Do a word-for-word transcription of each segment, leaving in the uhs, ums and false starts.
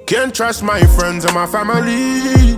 Can't trust my friends and my family.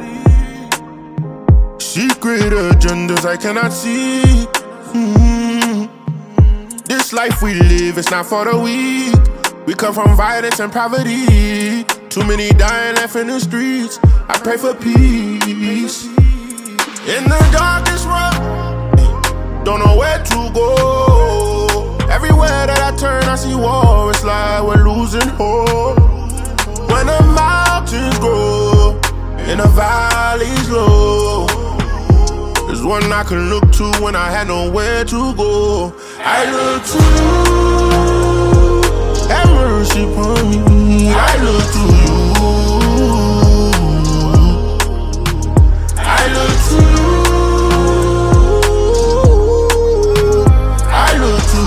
Secret agendas I cannot see. Mm-hmm. This life we live, it's not for the weak. We come from violence and poverty. Too many dying left in the streets. I pray for peace. In the darkest room, don't know where to go. Everywhere that I turn, I see war. It's like we're losing hope. When the mountains grow and the valleys low, there's one I can look to when I had nowhere to go. I look to you, have mercy upon me. I look to you. I look to you. I look to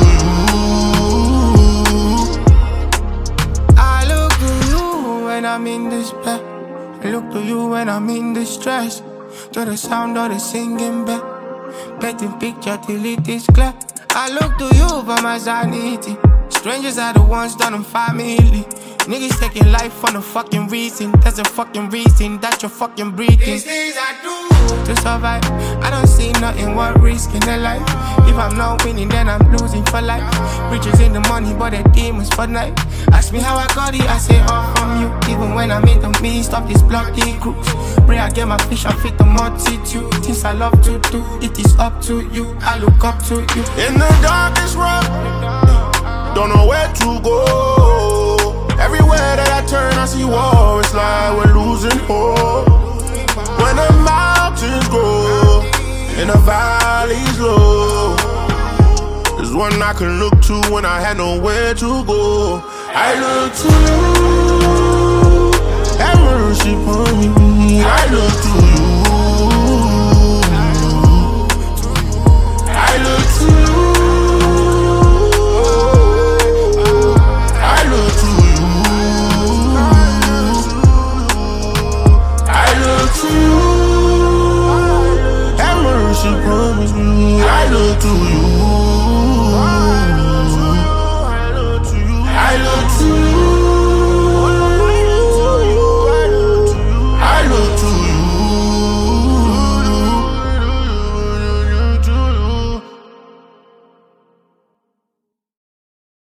you. I look to you when I'm in despair. I look to you when I'm in distress. To the sound of the singing bell, painting picture till it is clear. I look to you for my sanity. Strangers are the ones done in family. Niggas taking life for no fucking reason. There's a fucking reason that you're fucking breathing. These things I do to survive. I don't see nothing worth risking their life. If I'm not winning, then I'm losing for life. Riches in the money, but the demons for night. Ask me how I got it, I say all from you. Even when I'm in the midst of this bloody cruise, pray I get my fish, I fit the multitude. Things I love to do, it is up to you. I look up to you. In the darkest room, don't know where to go. Everywhere that I turn, I see war. It's like we're losing hope. When the mountains grow and the valleys low, there's one I can look to when I had nowhere to go. I look to you, have mercy upon me. I look to you.